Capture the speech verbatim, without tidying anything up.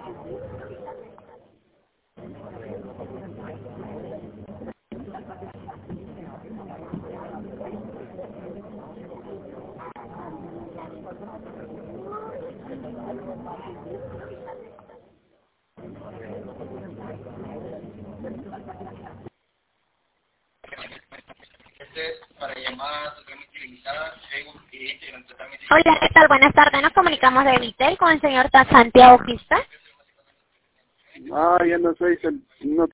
Hola, ¿qué tal? Buenas tardes. Nos comunicamos de Vitel con el señor Santiago Pista. Ah, ya no soy, no